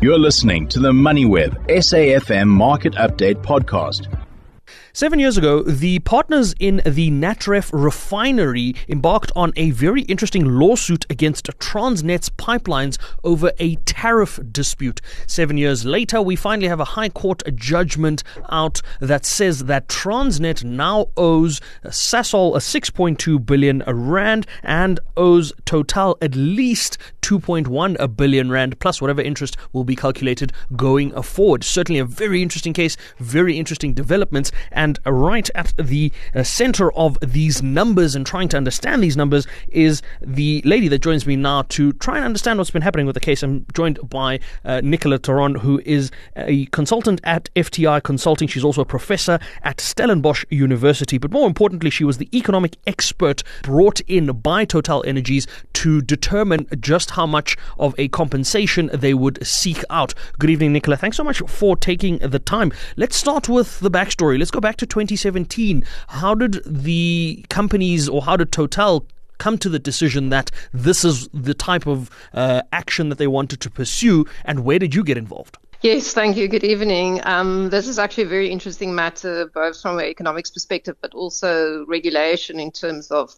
You're listening to the MoneyWeb SAFM Market Update Podcast. 7 years ago, the partners in the Natref refinery embarked on a very interesting lawsuit against Transnet's pipelines over a tariff dispute. 7 years later, we finally have a High Court judgment out that says that Transnet now owes Sasol 6.2 billion rand and owes Total at least 2.1 billion rand, plus whatever interest will be calculated going forward. Certainly a very interesting case, very interesting developments. And right at the center of these numbers and trying to understand these numbers is the lady that joins me now to try and understand what's been happening with the case. I'm joined by Nicola Taron, who is a consultant at FTI Consulting. She's also a professor at Stellenbosch University. But more importantly, she was the economic expert brought in by Total Energies to determine just how much of a compensation they would seek out. Good evening, Nicola. Thanks so much for taking the time. Let's start with the backstory. Let's go back to 2017. How did the companies, or how did Total come to the decision that this is the type of action that they wanted to pursue, and where did you get involved? Yes, thank you. Good evening. This is actually a very interesting matter, both from an economics perspective, but also regulation in terms of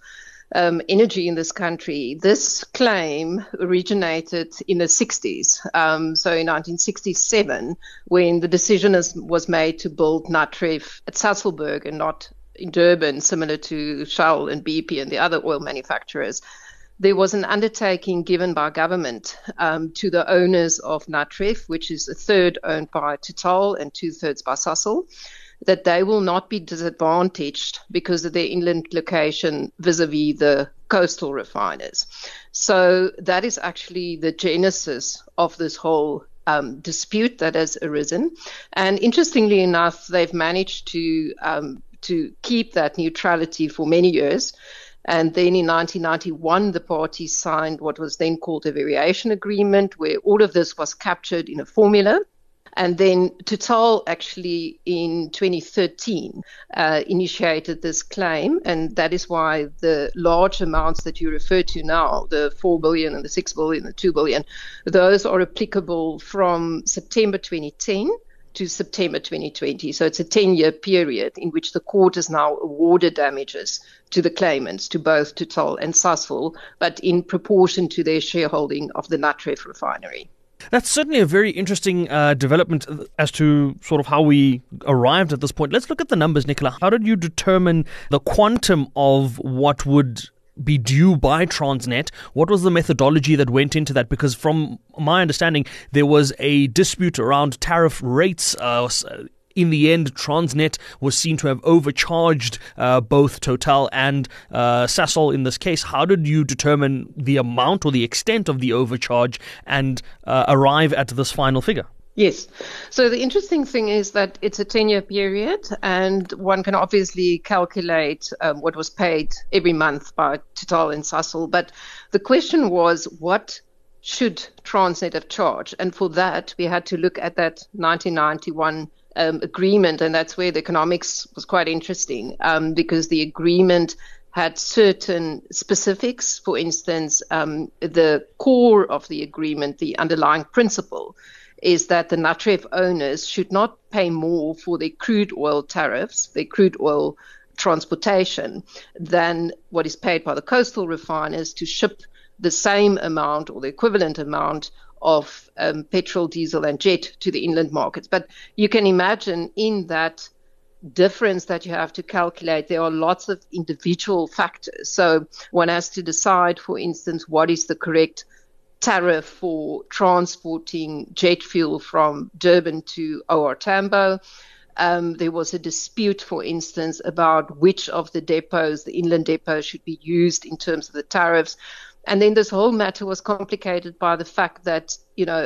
energy in this country. This claim originated in the 60s. So in 1967, when the decision was made to build Natref at Sasolburg and not in Durban, similar to Shell and BP and the other oil manufacturers, there was an undertaking given by government to the owners of Natref, which is a third owned by Total and 2/3 by Sasol, that they will not be disadvantaged because of their inland location vis-a-vis the coastal refiners. So that is actually the genesis of this whole dispute that has arisen. And interestingly enough, they've managed to keep that neutrality for many years. And then in 1991, the parties signed what was then called a variation agreement, where all of this was captured in a formula. And then Total actually in 2013 initiated this claim, and that is why the large amounts that you refer to now, the 4 billion and the 6 billion, the 2 billion, those are applicable from September 2010 to September 2020. So it's a 10-year period in which the court has now awarded damages to the claimants, to both Total and Sasol, but in proportion to their shareholding of the Natref refinery. That's certainly a very interesting development as to sort of how we arrived at this point. Let's look at the numbers, Nicola. How did you determine the quantum of what would be due by Transnet? What was the methodology that went into that? Because from my understanding, there was a dispute around tariff rates. In the end, Transnet was seen to have overcharged both Total and Sasol in this case. How did you determine the amount or the extent of the overcharge and arrive at this final figure? Yes. So the interesting thing is that it's a 10-year period, and one can obviously calculate what was paid every month by Total and Sasol. But the question was, what should Transnet have charged? And for that, we had to look at that 1991 agreement, and that's where the economics was quite interesting, because the agreement had certain specifics. For instance, the core of the agreement, the underlying principle, is that the Natref owners should not pay more for their crude oil tariffs, their crude oil transportation, than what is paid by the coastal refiners to ship the same amount or the equivalent amount of petrol, diesel, and jet to the inland markets. But you can imagine in that difference that you have to calculate, there are lots of individual factors. So one has to decide, for instance, what is the correct tariff for transporting jet fuel from Durban to OR Tambo. There was a dispute, for instance, about which of the depots, the inland depots, should be used in terms of the tariffs. And then this whole matter was complicated by the fact that, you know,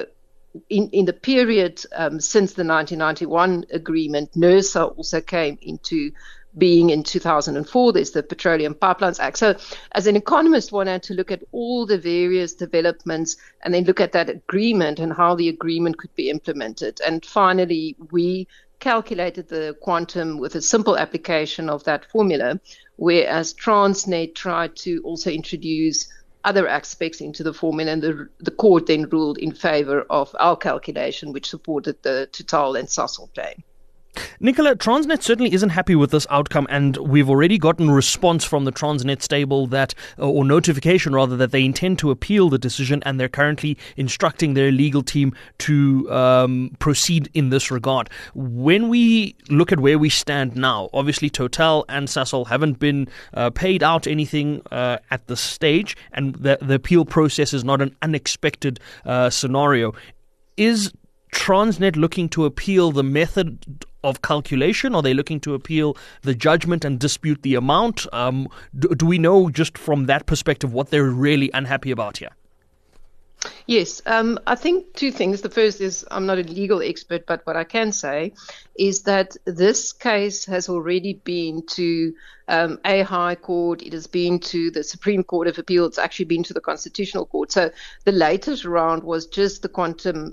in the period since the 1991 agreement, NERSA also came into being in 2004. There's the Petroleum Pipelines Act. So as an economist, one had to look at all the various developments and then look at that agreement and how the agreement could be implemented. And finally, we calculated the quantum with a simple application of that formula, whereas Transnet tried to also introduce other aspects into the formula, and the court then ruled in favor of our calculation, which supported the Total and Sasol claim. Nicola, Transnet certainly isn't happy with this outcome, and we've already gotten response from the Transnet stable that, or notification rather, that they intend to appeal the decision, and they're currently instructing their legal team to proceed in this regard. When we look at where we stand now, obviously Total and Sasol haven't been paid out anything at this stage, and the appeal process is not an unexpected scenario. Is Transnet looking to appeal the method of calculation? Are they looking to appeal the judgment and dispute the amount? Do we know just from that perspective what they're really unhappy about here? Yes, I think two things. The first is, I'm not a legal expert, but what I can say is that this case has already been to a high court. It has been to the Supreme Court of Appeal. It's actually been to the Constitutional Court. So the latest round was just the quantum,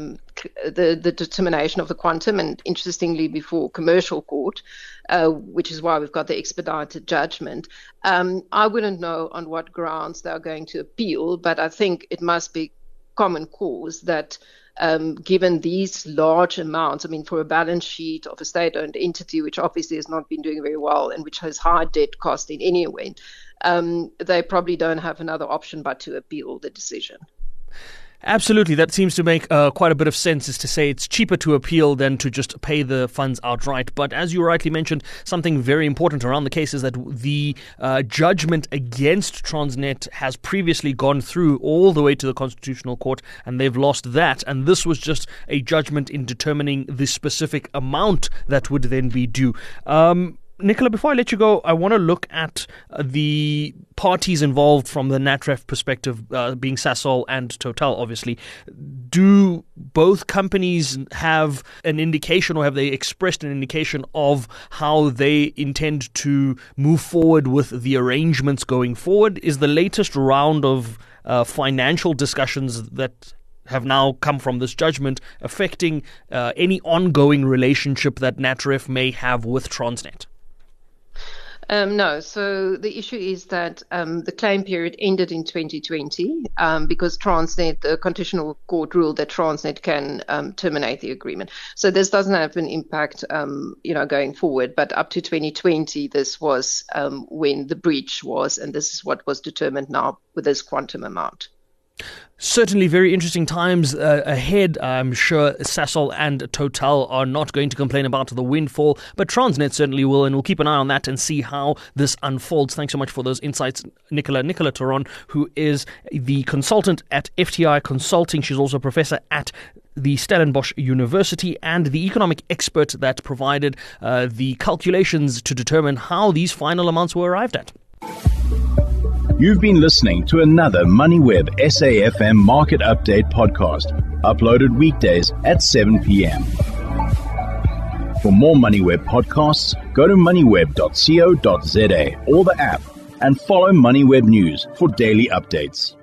the determination of the quantum, and interestingly before Commercial Court, which is why we've got the expedited judgment. I wouldn't know on what grounds they're going to appeal, but I think it must be common cause that given these large amounts, I mean, for a balance sheet of a state-owned entity, which obviously has not been doing very well and which has high debt cost in any event, they probably don't have another option but to appeal the decision. Absolutely. That seems to make quite a bit of sense, is to say it's cheaper to appeal than to just pay the funds outright. But as you rightly mentioned, something very important around the case is that the judgment against Transnet has previously gone through all the way to the Constitutional Court, and they've lost that. And this was just a judgment in determining the specific amount that would then be due. Nicola, before I let you go, I want to look at the parties involved from the NatRef perspective, being Sasol and Total, obviously. Do both companies have an indication, or have they expressed an indication of how they intend to move forward with the arrangements going forward? Is the latest round of financial discussions that have now come from this judgment affecting any ongoing relationship that NatRef may have with Transnet? No. So the issue is that the claim period ended in 2020 because Transnet, the Constitutional Court ruled that Transnet can terminate the agreement. So this doesn't have an impact, going forward. But up to 2020, this was when the breach was, and this is what was determined now with this quantum amount. Certainly very interesting times ahead. I'm sure Sasol and Total are not going to complain about the windfall, but Transnet certainly will, and we'll keep an eye on that and see how this unfolds. Thanks so much for those insights, Nicola Theron, who is the consultant at FTI Consulting. She's also a professor at the Stellenbosch University and the economic expert that provided the calculations to determine how these final amounts were arrived at. You've been listening to another MoneyWeb SAFM Market Update podcast, uploaded weekdays at 7 p.m. For more MoneyWeb podcasts, go to moneyweb.co.za or the app, and follow MoneyWeb News for daily updates.